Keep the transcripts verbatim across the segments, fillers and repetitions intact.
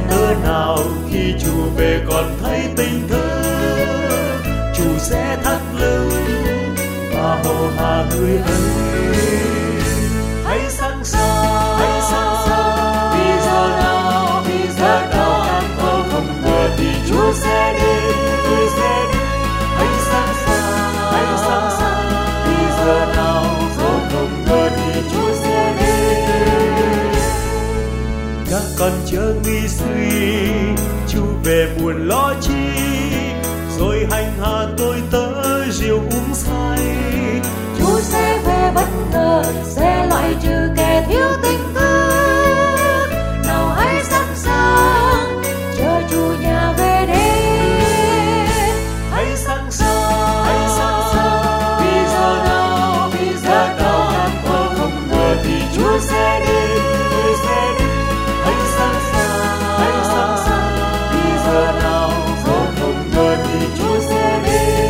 tớ nào khi chủ về còn thấy tình thơ, chủ sẽ thắt lưng và hầu hạ người ấy. Hãy sẵn sàng, hãy sẵn sàng, vì giờ nào, vì giờ nào càng thơ không ngờ thì Chúa sẽ đến, người sẽ đến. Hãy sẵn sàng, hãy sẵn sàng, vì giờ nào dẫu không ngờ thì Chúa sẽ đến. Các con chớ nghi suy, Chúa về buồn lo chi, rồi hành hạ tôi tớ rượu uống say. Chúa sẽ về bất ngờ, sẽ loại trừ kẻ thiếu tình thương. Nào hãy sẵn sàng, chờ Chúa nhà về đến. Hãy sẵn sàng, hãy sẵn sàng, vì giờ nào, vì giờ nào càng thơ không ngờ thì Chúa sẽ đến, người sẽ đến. Hãy sẵn sàng, hãy sẵn sàng, vì giờ nào dẫu không ngờ thì Chúa sẽ đến.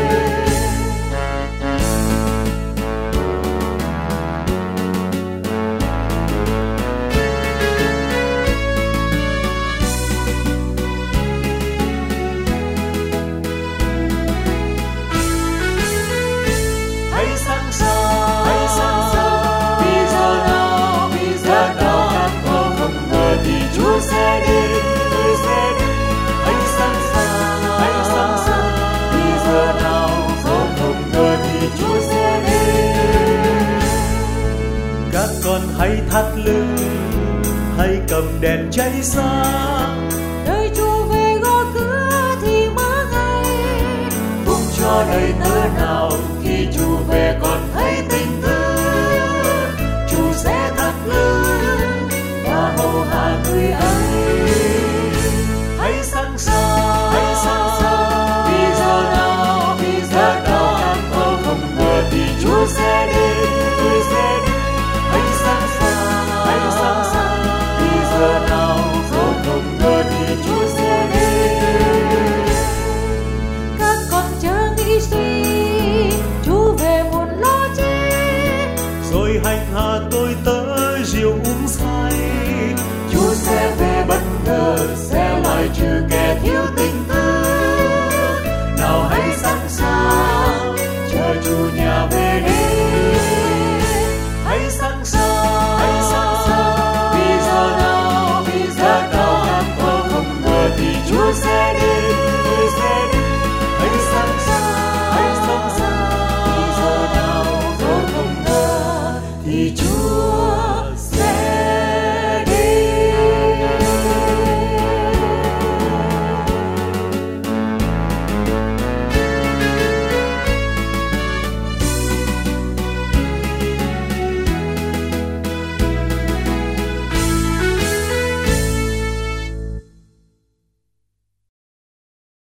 Hãy sẵn sàng, hãy sẵn sàng, vì giờ nào, vì giờ nào càng thơ không ngờ thì Chúa sẽ đến, người sẽ đến. Hãy sẵn sàng, hãy sẵn sàng, vì giờ nào dẫu không ngờ thì Chúa sẽ đến. Các con hãy thắt lưng, hãy cầm đèn cháy sáng, Đời Chúa về gõ cửa thì mở ngay. phúc cho đời tớ nào